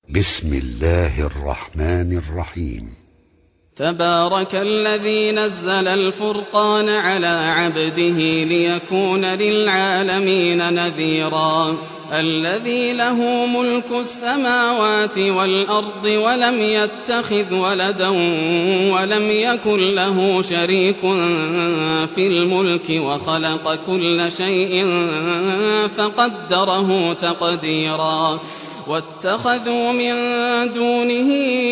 بسم الله الرحمن الرحيم. تبارك الذي نزل الفرقان على عبده ليكون للعالمين نذيرا. الذي له ملك السماوات والأرض ولم يتخذ ولدا ولم يكن له شريك في الملك وخلق كل شيء فقدره تقديرا. واتخذوا من دونه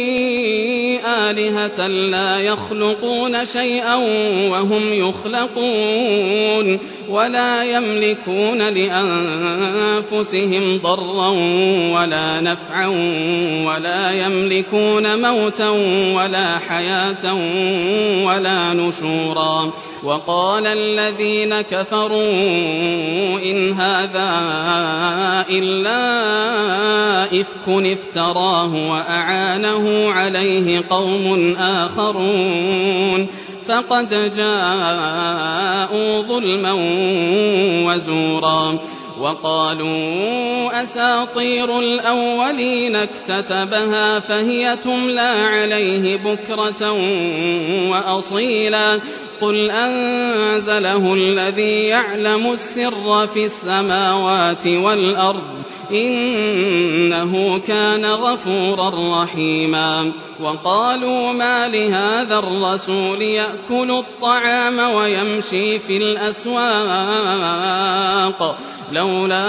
آلهة لا يخلقون شيئا وهم يخلقون ولا يملكون لأنفسهم ضرا ولا نفعا ولا يملكون موتا ولا حياة ولا نشورا. وقال الذين كفروا إن هذا إلا إفك افتراه وأعانه عليه قوم آخرون فقد جاءوا ظلما وزورا. وقالوا أساطير الأولين اكتتبها فهي تملى عليه بكرة وأصيلا. قل أنزله الذي يعلم السر في السماوات والأرض إنه كان غفورا رحيما. وقالوا ما لهذا الرسول يأكل الطعام ويمشي في الأسواق لولا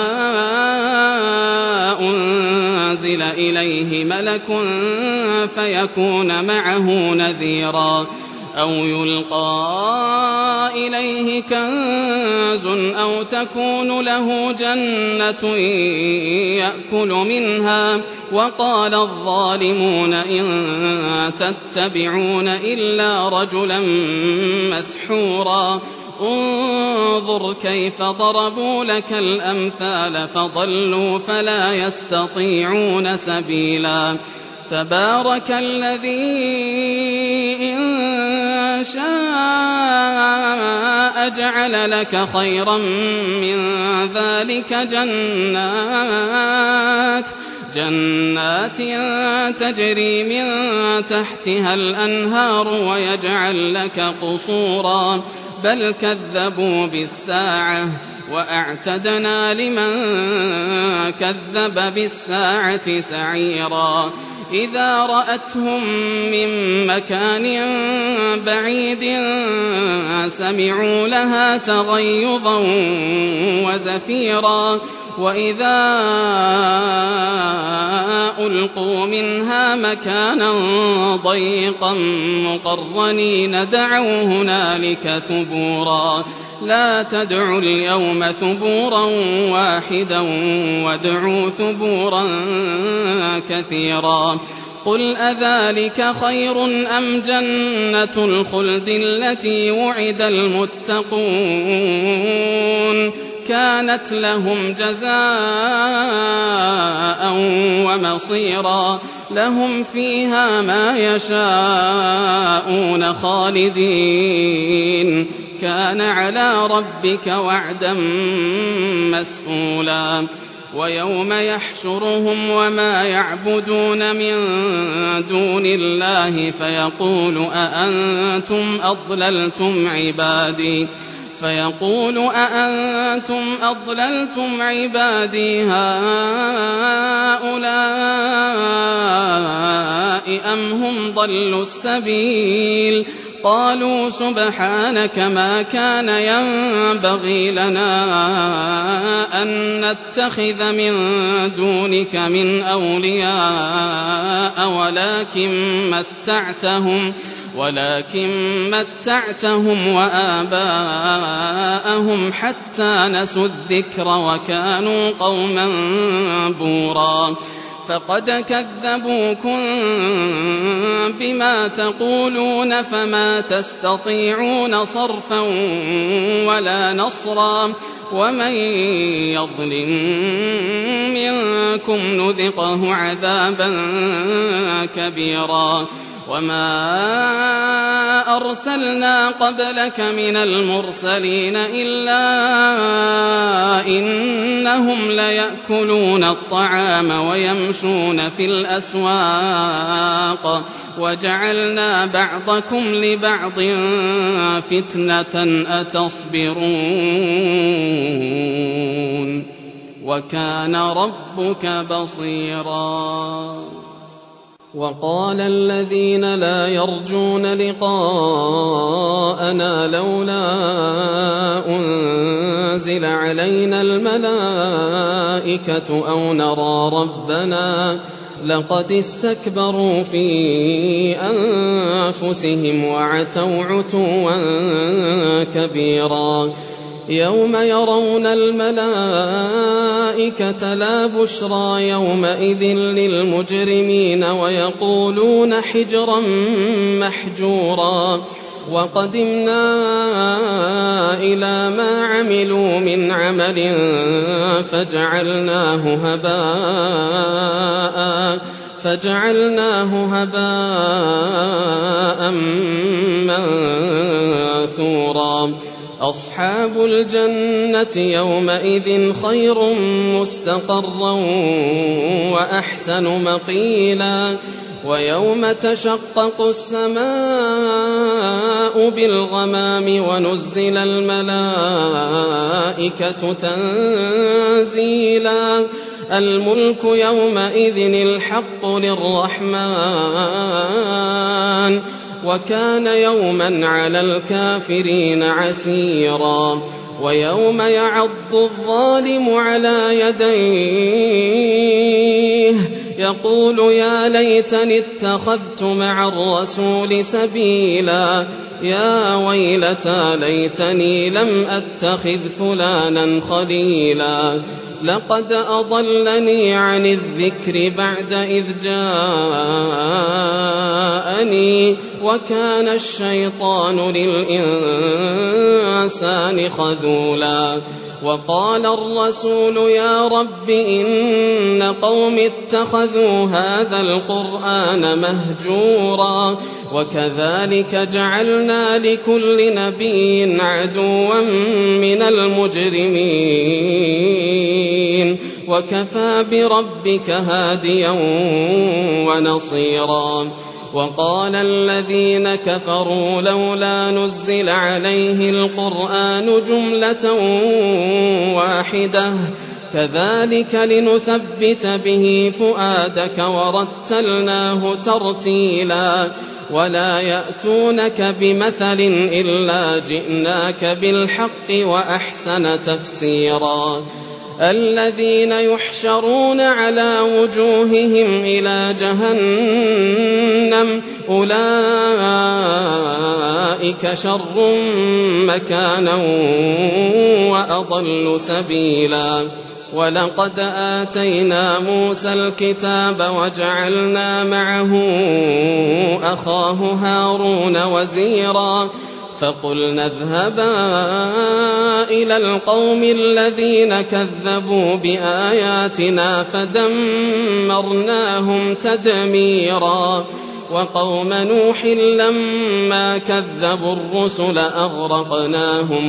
أنزل إليه ملك فيكون معه نذيرا أو يلقى إليه كنز أو تكون له جنة يأكل منها. وقال الظالمون إن تتبعون إلا رجلا مسحورا. انظر كيف ضربوا لك الأمثال فضلوا فلا يستطيعون سبيلا. تبارك الذي إن شاء جعل لك خيرا من ذلك جنات تجري من تحتها الأنهار ويجعل لك قصورا بل كذبوا بالساعة وأعتدنا لمن كذب بالساعة سعيرا. إذا رأتهم من مكان بعيد سمعوا لها تغيظا وزفيرا. وإذا ألقوا منها مكانا ضيقا مقرنين دعوا هنالك ثبورا. لا تدعوا اليوم ثبورا واحدا وادعوا ثبورا كثيرا. قل أذلك خير أم جنة الخلد التي وعد المتقون كانت لهم جزاء ومصيرا. لهم فيها ما يشاءون خالدين كان على ربك وعدا مسئولا. ويوم يحشرهم وما يعبدون من دون الله فيقول أأنتم أضللتم عبادي هؤلاء أم هم ضلوا السبيل. قالوا سبحانك ما كان ينبغي لنا أن نتخذ من دونك من أولياء ولكن متعتهم وآباءهم حتى نسوا الذكر وكانوا قوما بورا. فقد كذبوكم بما تقولون فما تستطيعون صرفا ولا نصرا. ومن يظلم منكم نذقه عذابا كبيرا. وما أرسلنا قبلك من المرسلين إلا إنهم ليأكلون الطعام ويمشون في الأسواق وجعلنا بعضكم لبعض فتنة أتصبرون وكان ربك بصيرا. وقال الذين لا يرجون لقاءنا لولا أنزل علينا الملائكة أو نرى ربنا لقد استكبروا في أنفسهم وعتوا عتوا كبيرا. يوم يرون الملائكة لا بشرى يومئذ للمجرمين ويقولون حجرا محجورا. وقدمنا إلى ما عملوا من عمل فجعلناه هباء منثورا. أصحاب الجنة يومئذ خير مستقرا وأحسن مقيلا. ويوم تشقق السماء بالغمام ونزل الملائكة تنزيلا. الملك يومئذ الحق للرحمن وكان يوما على الكافرين عسيرا. ويوم يعض الظالم على يديه يقول يا ليتني اتخذت مع الرسول سبيلا. يا ويلتى ليتني لم أتخذ فلانا خليلا. لقد أضلني عن الذكر بعد إذ جاءني وكان الشيطان للإنسان خذولا. وقال الرسول يا رب إن قوم اتخذوا هذا القرآن مهجورا. وكذلك جعلنا لكل نبي عدوا من المجرمين وكفى بربك هاديا ونصيرا. وقال الذين كفروا لولا نزل عليه القرآن جملة واحدة كذلك لنثبت به فؤادك ورتلناه ترتيلا. ولا يأتونك بمثل إلا جئناك بالحق وأحسن تفسيرا. الذين يحشرون على وجوههم إلى جهنم أولئك شر مكانا وأضل سبيلا. ولقد آتينا موسى الكتاب وجعلنا معه أخاه هارون وزيرا. فقلنا اذهبا إلى القوم الذين كذبوا بآياتنا فدمرناهم تدميرا. وقوم نوح لما كذبوا الرسل أغرقناهم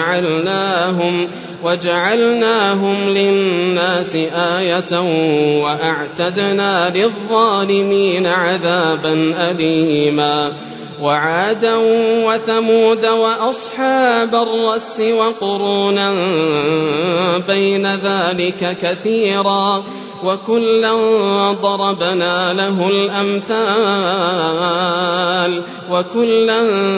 وجعلناهم للناس آية وأعتدنا للظالمين عذابا أليما. وعادا وثمود وأصحاب الرس وقرونا بين ذلك كثيرا. وكلا ضربنا له الأمثال وكلا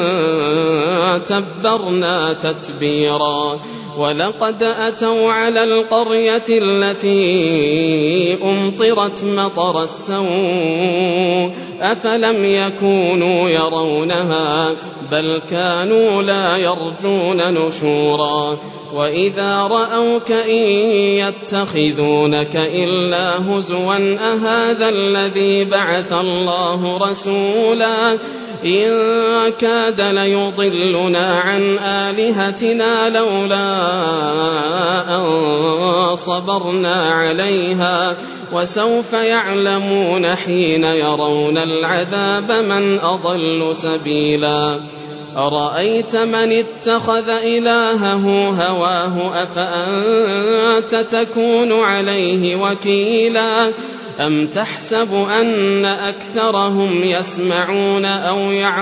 تبرنا تتبيرا. ولقد أتوا على القرية التي أمطرت مطر السوء أفلم يكونوا يرونها بل كانوا لا يرجون نشورا. وإذا رأوك إن يتخذونك إلا هزوا أهذا الذي بعث الله رسولا. إن كاد ليضلنا عن آلهتنا لولا أن صبرنا عليها وسوف يعلمون حين يرون العذاب من أضل سبيلا أرأيت من اتخذ إلهه هواه أفأنت تكون عليه وكيلا أم تحسب أن أكثرهم يسمعون أو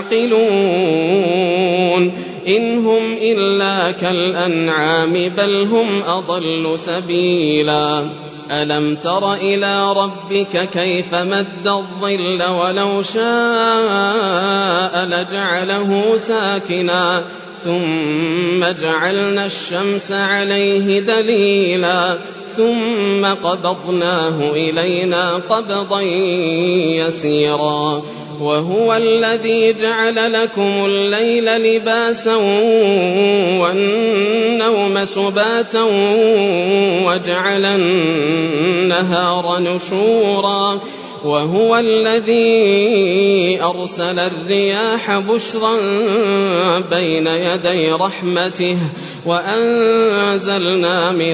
يعقلون إن هم إلا كالأنعام بل هم أضل سبيلا ألم تر إلى ربك كيف مد الظل ولو شاء لجعله ساكنا ثم جعلنا الشمس عليه دليلا ثم قبضناه إلينا قبضا يسيرا وهو الذي جعل لكم الليل لباسا والنوم سباتا وجعل النهار نشورا وهو الذي أرسل الرياح بشرا بين يدي رحمته وأنزلنا من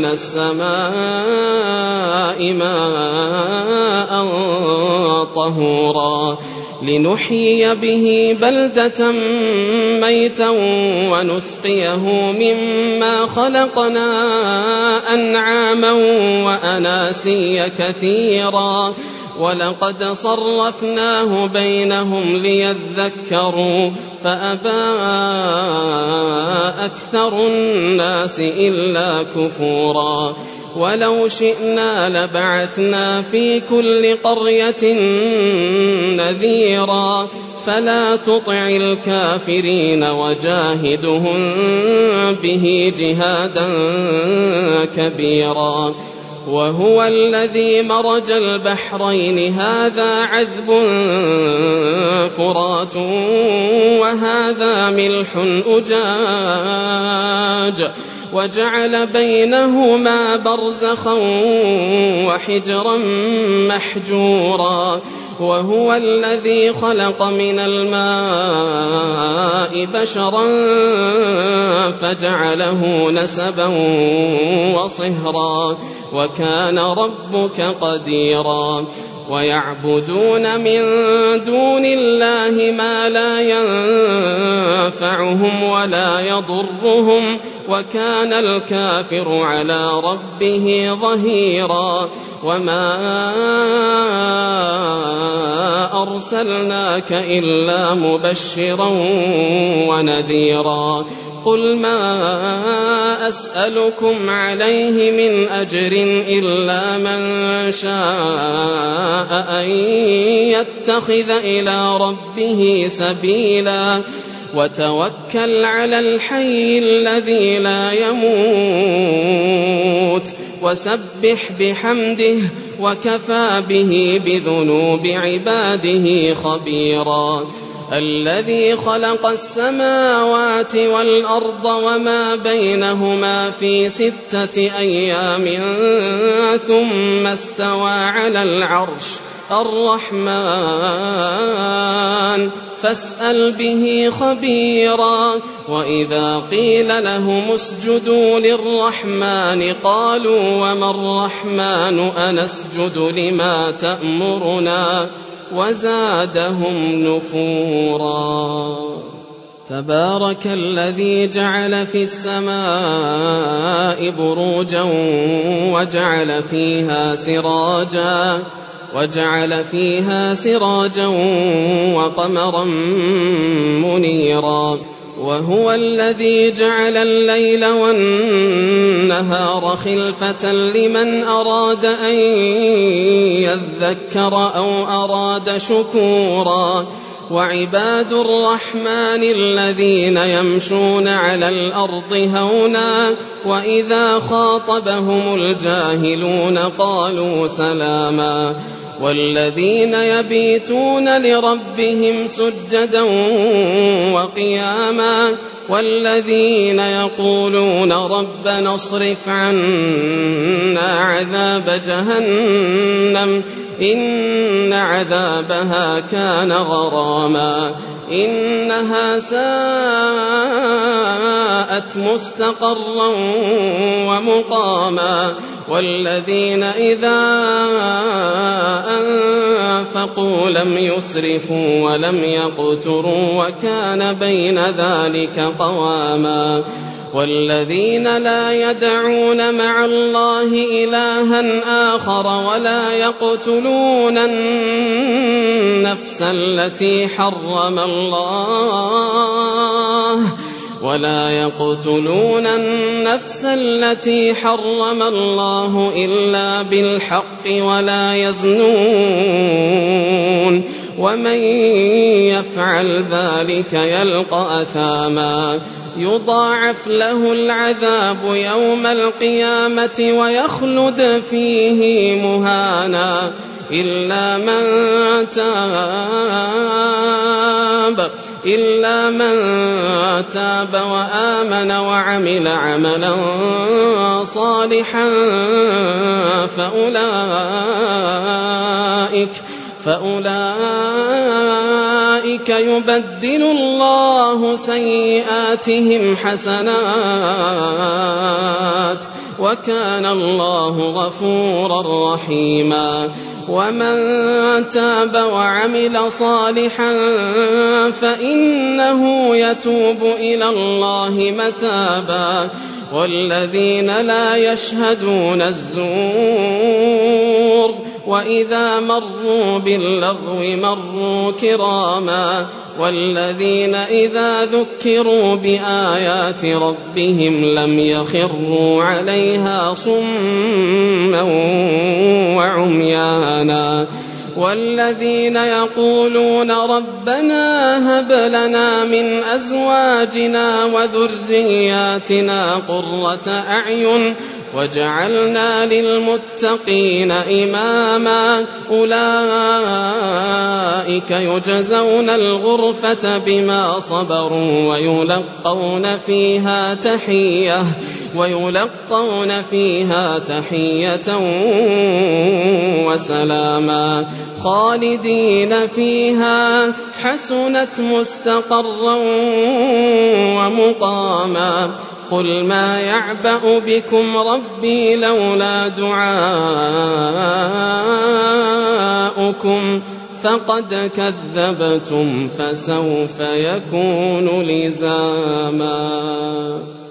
السماء ماء طهورا لنحيي به بلدة ميتا ونسقيه مما خلقنا أنعاما وأناسيا كثيرا ولقد صرفناه بينهم ليذكروا فأبى أكثر الناس إلا كفورا ولو شئنا لبعثنا في كل قرية نذيرا فلا تطع الكافرين وجاهدهم به جهادا كبيرا وهو الذي مرج البحرين هذا عذب فرات وهذا ملح أجاج وجعل بينهما برزخا وحجرا محجورا وهو الذي خلق من الماء بشرا فجعله نسبا وصهرا وكان ربك قديرا ويعبدون من دون الله ما لا ينفعهم ولا يضرهم وكان الكافر على ربه ظهيرا وما أرسلناك إلا مبشرا ونذيرا قل ما أسألكم عليه من أجر إلا من شاء أن يتخذ إلى ربه سبيلا وتوكل على الحي الذي لا يموت وسبح بحمده وكفى به بذنوب عباده خبيرا الذي خلق السماوات والأرض وما بينهما في 6 أيام ثم استوى على العرش الرحمن فاسأل به خبيرا وإذا قيل لهم اسجدوا للرحمن قالوا وما الرحمن أنسجد لما تأمرنا وزادهم نفورا تبارك الذي جعل في السماء بروجا وجعل فيها سراجا وقمرا منيرا وهو الذي جعل الليل والنهار خلفة لمن أراد أن يذكر أو أراد شكورا وعباد الرحمن الذين يمشون على الأرض هونا وإذا خاطبهم الجاهلون قالوا سلاما والذين يبيتون لربهم سجدا وقياما والذين يقولون ربنا اصرف عنا عذاب جهنم إن عذابها كان غراما إنها ساءت مستقرا ومقاما والذين إذا أنفقوا لم يسرفوا ولم يقتروا وكان بين ذلك قواما والذين لا يدعون مع الله إلها آخر ولا يقتلون النفس التي حرم الله إلا بالحق ولا يزنون ومن يفعل ذلك يلقى أثاما يضاعف له العذاب يوم القيامة ويخلد فيه مهانا إلا من تاب وآمن وعمل عملا صالحا فأولئك يبدل الله سيئاتهم حسنات وكان الله غفورا رحيما ومن تاب وعمل صالحا فإنه يتوب إلى الله متابا والذين لا يشهدون الزور وإذا مروا باللغو مروا كراما والذين إذا ذكروا بآيات ربهم لم يخروا عليها صما وعميانا والذين يقولون ربنا هب لنا من أزواجنا وذرياتنا قرة أعين وجعلنا للمتقين إماما أولئك يجزون الغرفة بما صبروا ويلقون فيها تحية وسلاما خالدين فيها حسنت مستقرا ومقاما قل ما يعبأ بكم ربي لولا دعاؤكم فقد كذبتم فسوف يكون لزاما.